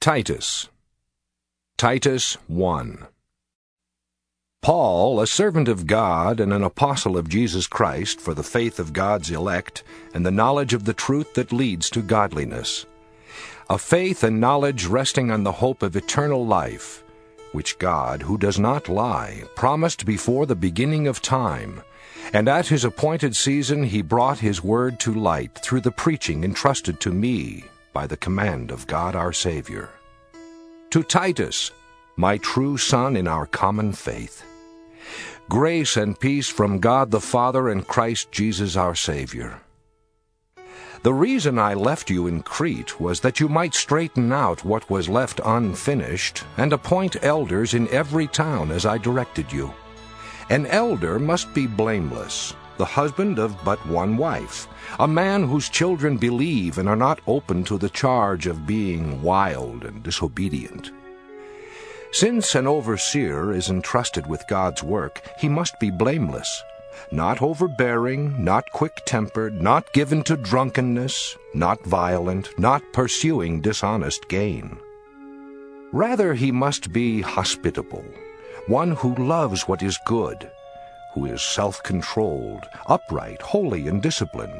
Titus. Titus 1. Paul, a servant of God and an apostle of Jesus Christ for the faith of God's elect and the knowledge of the truth that leads to godliness, a faith and knowledge resting on the hope of eternal life, which God, who does not lie, promised before the beginning of time, and at his appointed season he brought his word to light through the preaching entrusted to me by the command of God our Savior. To Titus, my true son in our common faith, grace and peace from God the Father and Christ Jesus our Savior. The reason I left you in Crete was that you might straighten out what was left unfinished and appoint elders in every town as I directed you. An elder must be blameless, the husband of but one wife, a man whose children believe and are not open to the charge of being wild and disobedient. Since an overseer is entrusted with God's work, he must be blameless, not overbearing, not quick-tempered, not given to drunkenness, not violent, not pursuing dishonest gain. Rather, he must be hospitable, one who loves what is good, who is self-controlled, upright, holy, and disciplined.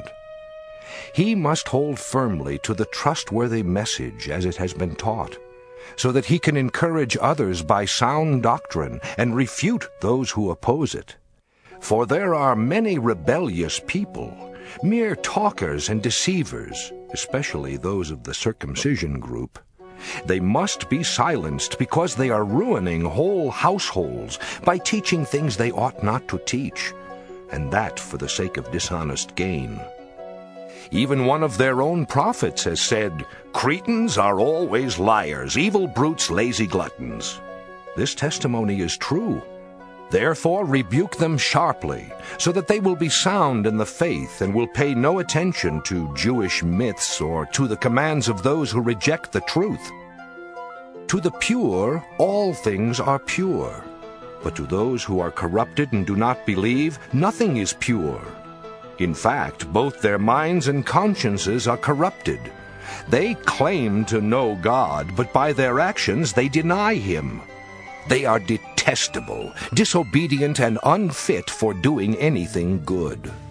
He must hold firmly to the trustworthy message as it has been taught, so that he can encourage others by sound doctrine and refute those who oppose it. For there are many rebellious people, mere talkers and deceivers, especially those of the circumcision group. They must be silenced because they are ruining whole households by teaching things they ought not to teach, and that for the sake of dishonest gain. Even one of their own prophets has said, "Cretans are always liars, evil brutes, lazy gluttons." This testimony is true. Therefore rebuke them sharply, so that they will be sound in the faith and will pay no attention to Jewish myths or to the commands of those who reject the truth. To the pure, all things are pure, but to those who are corrupted and do not believe, nothing is pure. In fact, both their minds and consciences are corrupted. They claim to know God, but by their actions they deny Him. They are detestable, disobedient, and unfit for doing anything good.